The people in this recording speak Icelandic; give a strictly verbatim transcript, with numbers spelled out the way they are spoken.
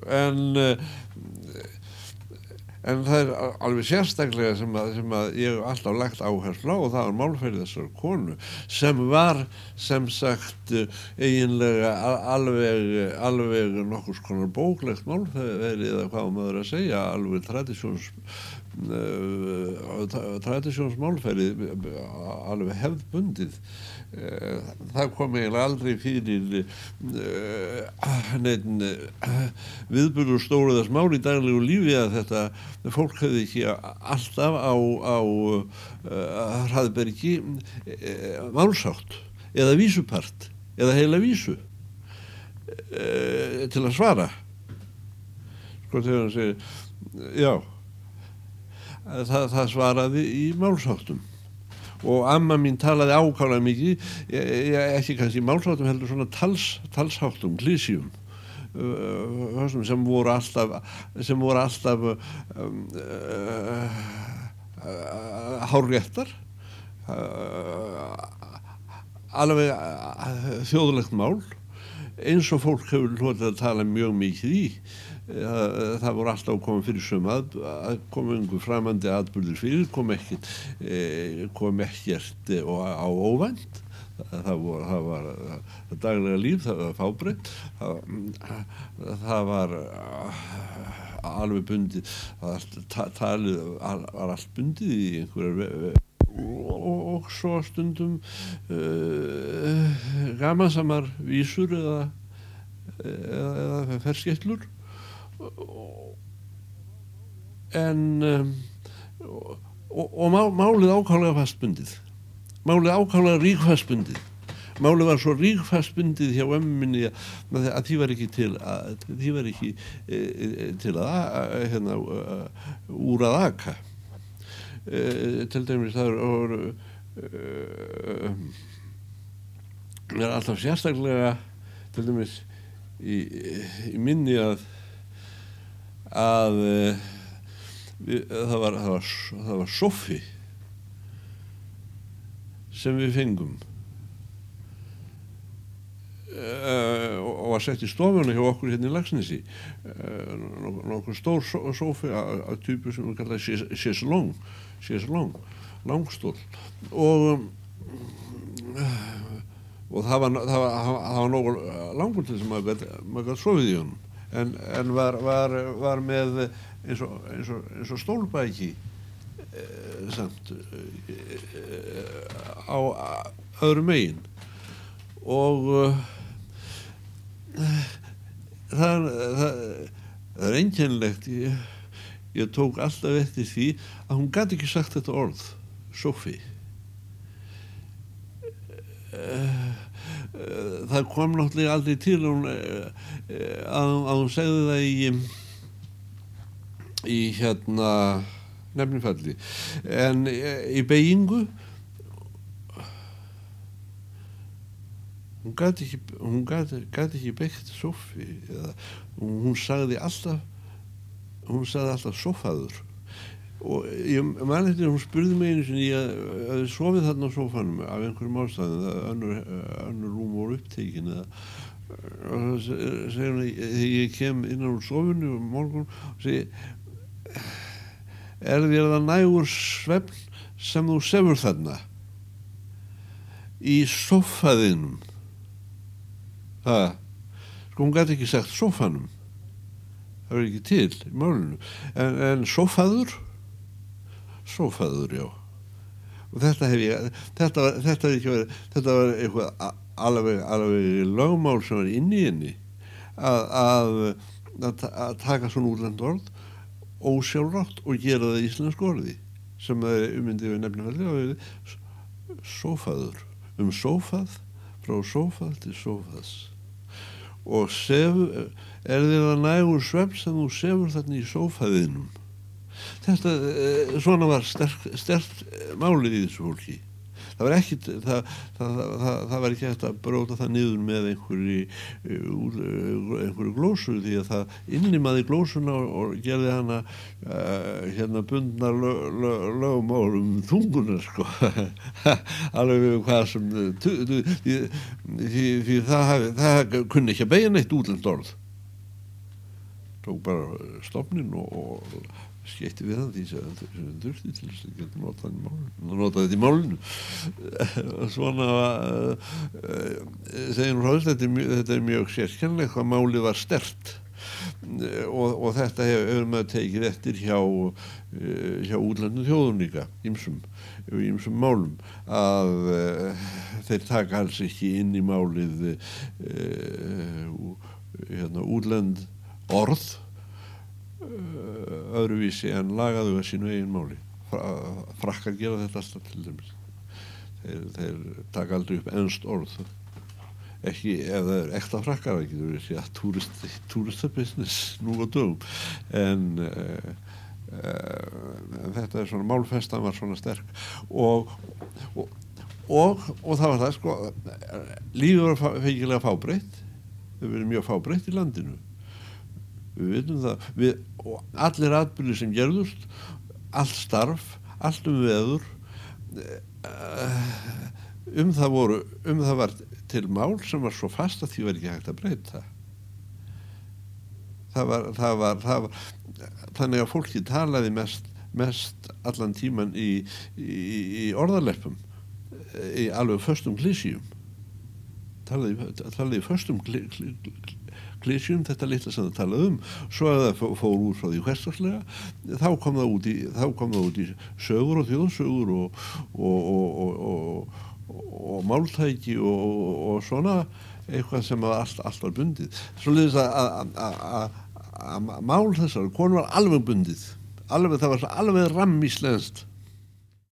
en en það er alveg sérstaklega sem að, sem að ég hef alltaf lagt áherslu á, og það var málferði þessar konu sem var sem sagt eiginlega alveg alveg nokkurs konar bóklegt málferði, eða hvað maður að segja, alveg tradisjóns uh, tradisjónsmálferði, alveg hefðbundið. Það kom eiginlega aldrei fyrir uh, neinn uh, viðburður stóruðast mál í daglegu lífi að þetta fólk hefði ekki alltaf á, á uh, hraðbergi uh, málsátt eða vísupart eða heila vísu uh, til að svara. Sko þegar hann segir já, það, það svaraði í málsáttum. Og amma mín talaði ákaflega mikið, ég, ekki kannski málsáttum heldur, svona tals, talsháttum, klísjum, uh, sem voru alltaf, sem voru alltaf um, uh, uh, hárréttar, uh, alveg uh, þjóðlegt mál, eins og fólk hefur hlotið að tala mjög mikið í. Það, það voru alltaf komið fyrir sömu að, að koma einhver framandi atburðir fyrir, kom ekkert e, kom ekkert e, á óvænt. Það, það, vor, það var það daglega líf, það var fábreytt, það, það var alveg bundið, það talið var allt bundið í einhverjar og, og svo stundum uh, gamansamar vísur eða, eða, eða ferskeytlur. En um, og, og má, málið ákaflega fastbundið, málið ákaflega ríkfastbundið, málið var svo ríkfastbundið hjá ömmunni að, að því var ekki til að því var ekki e, til að, að hérna, úr að aka. E, til dæmis það er e, er alltaf sérstaklega til dæmis í, í minni að að við, það var það var, það var sófi sem við fengum uh, og var sett í stofuna hjá okkur hérna í Laxnesi, uh, nokkur stór sófi að typu sem við kallaði chaiselong chaiselong, langstól, og og það var það var, það var nokkur langur til sem maður gat sofið í honum. En, en var, var, var með eins og, eins og, eins og stólbæki eh, samt eh, á öðrum megin, og uh, það, það, það er einkennilegt, ég, ég tók alltaf eftir því að hún gat ekki sagt þetta orð, Sophie. Uh, það kom náttúrulega aldrei til hún, að, að hún segði það í í hérna nefnifalli, en í beygingu hún gat ekki hún gat, gat ekki beygt Sophie, eða hún sagði alltaf hún sagði alltaf sofaður. Og ég man eftir, hún spurði mig einu sinni, ég hafði sofið þarna á sófanum af einhverjum ástæðum, það önnur, önnur rúm voru upptekin, eða og það segir hún, þegar ég kem innan úr sofinu um morgun, og segir, er þér það nægur svefn sem þú sefur þarna í sófaðinum? Það, sko hún gat ekki sagt sófanum, það var ekki til í málinu, en, en sófaður sófaður, já. Og þetta hef ég, þetta var, þetta var ekki verið, þetta var eitthvað alveg, alveg lögmál sem var inni í henni, að, að, að, að taka svona útlend orð ósjálfrátt og gera það íslensku orði, sem það er ummyndið við nefnilega sófaður, um sófað, frá sófað til sófaðs. Og sef, er þér það nægur svefn sem þú sefur þarna í sófaðinum? Þetta, svona var sterk, sterkt málið í þessu fólki. Það var ekki, það, það, það, það var ekki hægt að bróta það niður með einhverju, einhverju glósu, því að það innimaði glósuna og, og gerði hana uh, hérna bundnar lögmál um þunguna, sko. Alveg hvað sem, því, því það, það kunni ekki að beygja neitt útlent orð. tók bara stofnin og, og skeitti við hann því sem þurfti til þess að geta notað í málinu, notað þetta í málinu. Svona uh, uh, segir hún Hróðs, þetta, þetta er mjög sérkennilegt hvað málið var sterkt og, og þetta hefur maður tekið eftir hjá, uh, hjá útlendum þjóðum líka, ýmsum, ýmsum málum, að uh, þeir taka alls ekki inn í málið uh, hérna, útlend orð öðruvísi en lagaðu að sínu eigin máli. Frakkar gera þetta alltaf til dæmis. Þeir, þeir taka aldrei upp enskt orð. Ekki, ef það er ekta frakkar, það getur verið að túrist, túristabusiness nú á dögum. En uh, uh, þetta er svona, málfestan var svona sterk. Og, og, og, og það var það, sko, lífið var feikilega fábreytt. Við verðum mjög fábreytt í landinu. Við veitum það, við, allir atburðir sem gerðust, allt starf, allt um veður, um það voru, um það var til mál sem var svo fast að því var ekki hægt að breyta. Það var, það var, það var, þannig að fólki talaði mest, mest allan tíman í, í, í orðarleppum, í alveg föstum klísjum. Talaði, talaði í föstum klísjum, klísjum, þetta litla sem það talaði um, svo að það fór út frá því hversdagslega, þá kom það út í, þá kom það út í sögur og þjóðsögur og, og, og, og, og, og máltæki og, og svona, eitthvað sem allt, allt var bundið. Svoleiðis að mál þessar, konu var alveg bundið, alveg, það var alveg rammíslenskt.